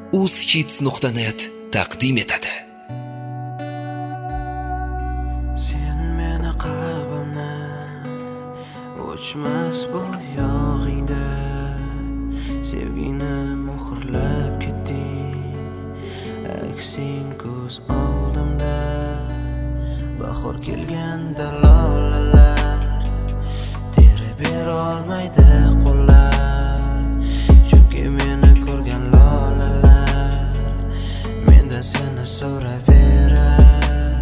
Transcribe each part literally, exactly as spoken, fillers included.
uzhits nuqta net taqdim etadi. Sen meni qalbimni o'chmas bu yog'ingda, sevgini muhrlab ketding, aksing ko'z oldimda. Bahor kelganda lolalar terib berolmaydi qo'llar, chunki meni ko'rgan lolalar mendan seni so'raverar.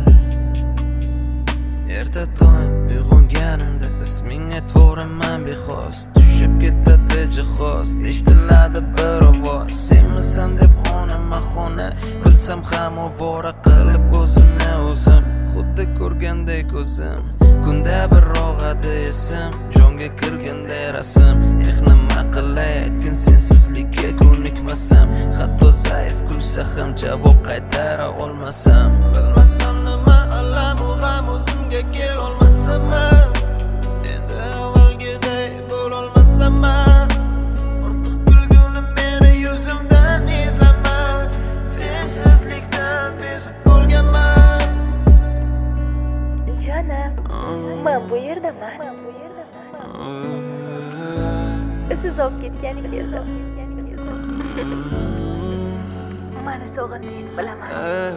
Erta tong uyg'onganimda ismingni to'raman bexos, tushib ketadi jihoz, eshitiladi bir ovoz. Senmisan deb xonama xona, bilsam ham ovora qilib o'zimni o'zim, xuddi ko'rgandek ko'zim. Kunda bir og'adi esim, jonga kirganday rasm. Eh nima qilay aytgin, sensizlikka ko'nikmasam, hatto zaif kulsa ham javob qaytara olmasam. Bilmasam nima alam u g'am o'zimga kelolmasam, endi avvalgiday bo'lolmasam. Ortiq kulgunim meni yuzimdan izlama, sensizlikdan bezib bo'lganman. Jonim, men bu yerdaman. Siz olib ketganingizni meni sog'indingiz bilaman.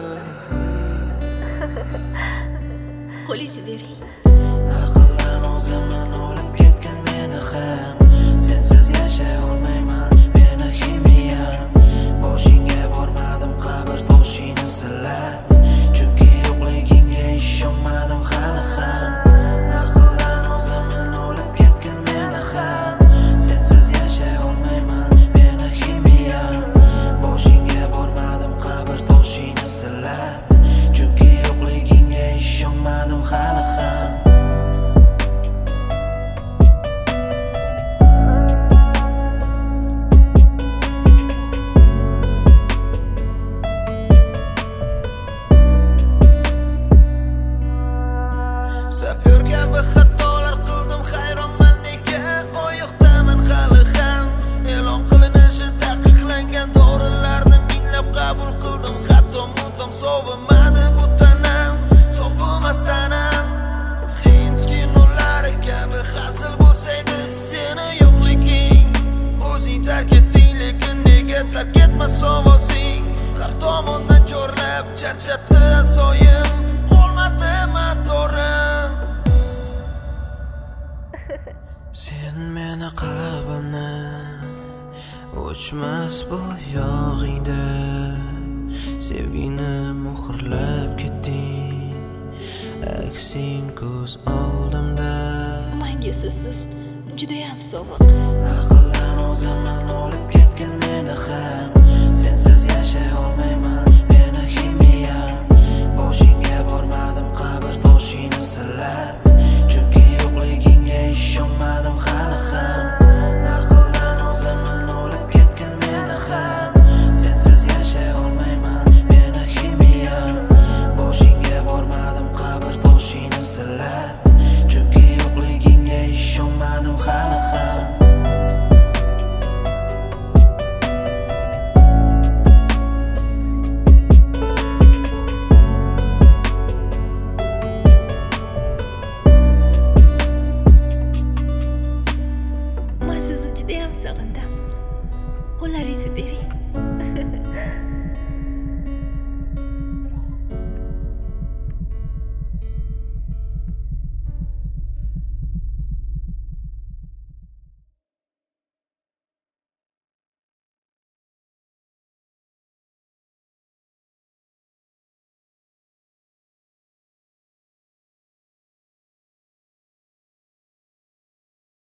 Qo'lingizni bering. Aqldan o'zimdan olib ketgan meni ham, sensiz yashay olmayman, meni himiyam. Boshingga bormadim qabr toshini silab, chunki yo'qligingga ishonmadim hali ham. Aqldan o'zimdan olib ketgan meni ham, sensiz yashay olmayman, meni himiyam. Boshingga bormadim qabr toshini silab, chunki yo'qligingga ishonmadim hali ham. Sapyor kabi xatolar qildim, hayronman nega oyoqdaman hali ham. E'lon qilinishi taqiqlangan dorilarni minglab qabul qildim, hatto mudom sovimadi bu tanam, sovimas tanam. Hind kinolari kabi hazil bo'lsaydi seni yo'qliging, o'zing tark etding, lekin nega tark etmas ovozing. Har tomondan chorlab charchatdi asoyim, qolmadimi to'rim. Sen meni qalbimni o'chmas bu yog'ingda, sevgini muhrlab ketding, aksing ko'z oldimda. Menga sizsiz judayam sovuq. Aqldan o'zimdan olib ketgan meni